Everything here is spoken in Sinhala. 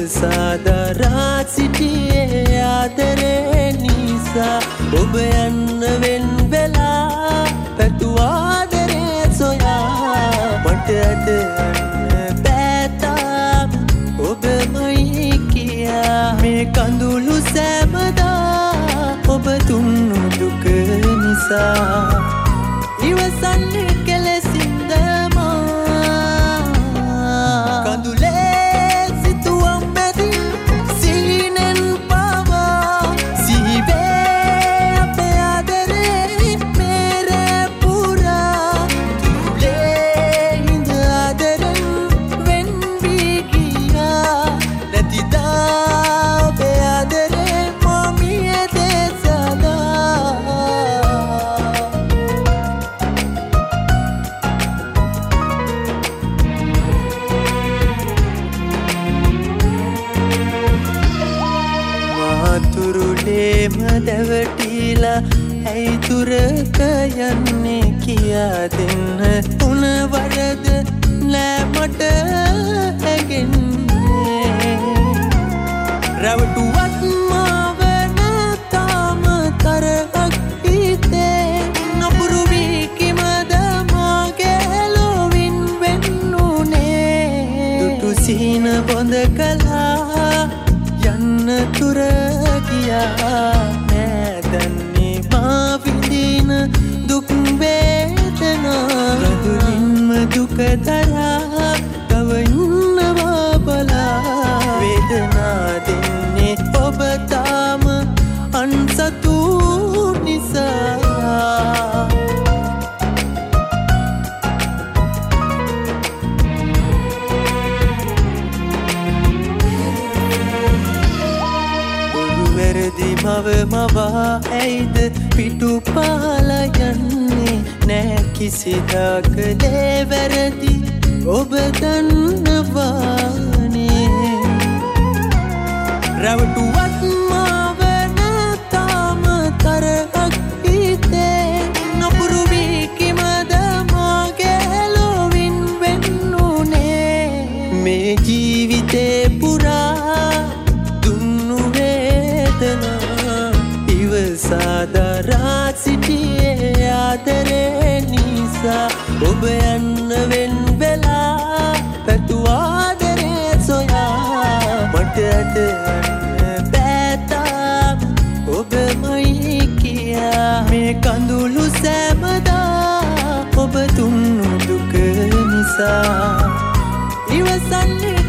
ඉවසාදරා සිටියේ ආදරේ නිසා ඔබ යන්න වෙන් වෙලා පැතු ආදරේ සොයා මට අද යන්න බෑතාම ඔබමයි කියා මේ කඳුළු සෑමදා ඔබ තුන්නු දුක නිසා ඉවසන්නේ කෙලෙසින්ද තුරුලේම දැවටිලා ඇයි දුරක යන්නේ කියා දෙන්න උන වරද නෑ මට හැගෙන්නේ රවටුවත් මාව නැතාම තරහක් හිතේ නපුරු වී කිමද මාගේ ලොවින් වෙන්නුනේ දුටු සිහින බොඳ කළා යන්න තුර නෑදන්නේ මා විඳින දුක් වේදනා රදුලින්ම දුක දරා තව ඉන්නවා බලා වේදනා දෙන්නේ ඔබ තාම අන්සතු නිසා මව මවා ඇයිද පිටු පාලා යන්නේ නෑ කිසිදාකලේ වැරදි ඔබ දන්නවානේ රවටුවත් මාව නැතාම තරහක් හිතේ නපුරු වී කිමද මාගේ ලොවින් වෙන්නුනේ මේ ජීවිතේ පුරා දුන්නු වේදනා ඉවසාදරා සිටියේ ආදරේ නිසා ඔබ යන්න වෙන් වෙලා පැතු ආදරේ සොයා මට අද යන්න බෑතාම ඔබමයි කියා මේ කඳුළු සෑමදා ඔබ තුන්නු දුක නිසා ඉවසන්නේ